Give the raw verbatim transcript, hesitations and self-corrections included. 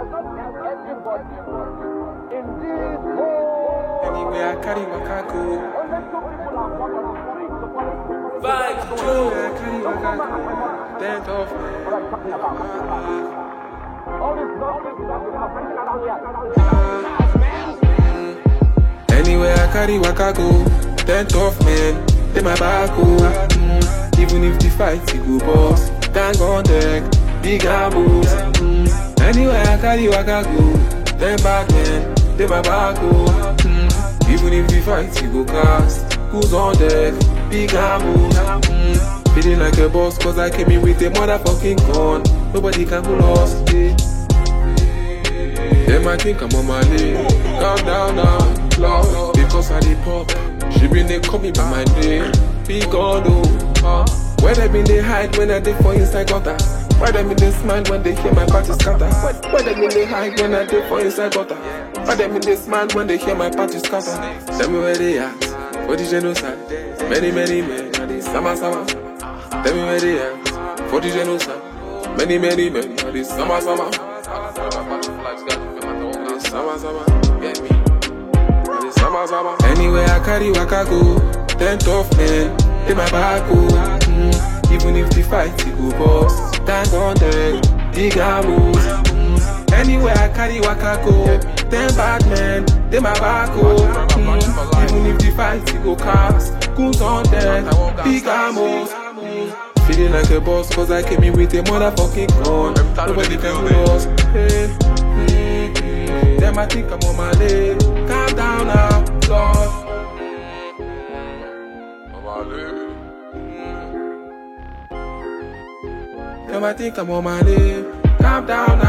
Anyway, I carry waka go. Vibes true. I carry waka go. Dead off. Anyway, I carry waka go. Ten tough men, they my back oh. Mm. Even if the fight you go boss, gang on deck, big ambos. Mm. Anyway, I carry waka go. Ten back men, they my back oh. Mm. Even if the fight you go cast, who's on deck, big ambos. Mm. Feeling like a boss, cause I came in with a motherfucking gun. Nobody can pull us. Yeah. Them I think I'm on my lane. Calm down now, Lord, because I did pop. She been they call me by my name. Big God, oh, uh. Where they been they hide when I did for inside gutter? Why they been they smile when they hear my party scatter? Why, why they been they hide when I did for inside gutter? Why they been they smile when they hear my party scatter? Tell me where they at, for the genocide. Many, many men, are this summer, summer. Tell me where they at, for the genocide. Many, many men, are this summer, summer. Summer, summer, get me. Summer, summer. Anyway, I carry waka go. Ten tough men, they my back oh. Mm. Even if the fight you go boss, gang on them, big ambos. Mm. Anyway, I carry waka go. Ten bad men, they my back oh. Mm. Even if the fight you go cast, goons on them, big ambos. Mm. Feeling like a boss, cause I came in with a motherfucking gun. Nobody can pull us. Hey. Mm. Them I think I'm on my lane. Calm down now, Lord. Them I think I'm on my lane. Calm down